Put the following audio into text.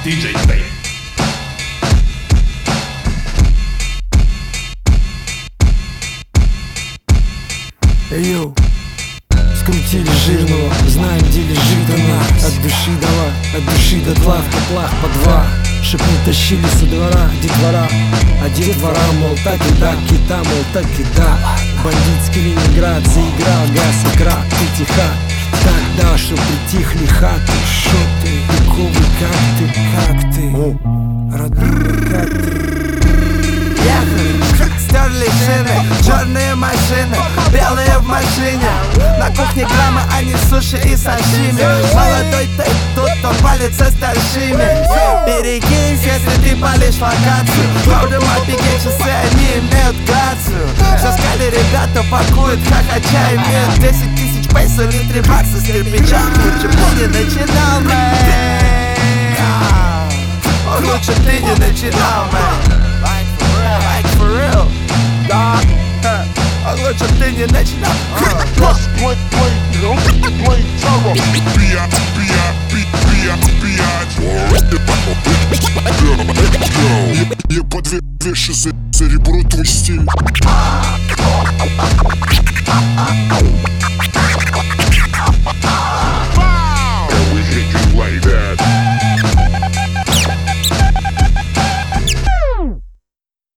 DJ Babe. Йоу, скрутили жирного, знаем, где лежит она. От души дала, от души до тла, в котлах по два. Шепни тащили со двора, детвора. А детвора, мол, так и так, кита, мол, так и да. Бандитский Ленинград заиграл, газ и крак, ты тиха. Тогда, что притихли хаты, шо ты, пиковый, как ты, родной, как ты. Стерли шины, черные машины, белые в машине. На кухне граммы, а не суши и сашими. Молодой ты тут, он палится старшими. Берегись, если ты палишь локацию. Правда, мопиги часы, они имеют грацию. Все скали ребята пакуют, хохоча имеют 10 тысяч пейсов или 3 бакса с кирпича. Лучше бы не начинал, мэй. Лучше ты не начинал, мэй. Like for real, да. Лучше ты не начинал. Я подвешу за ребро твой стиль.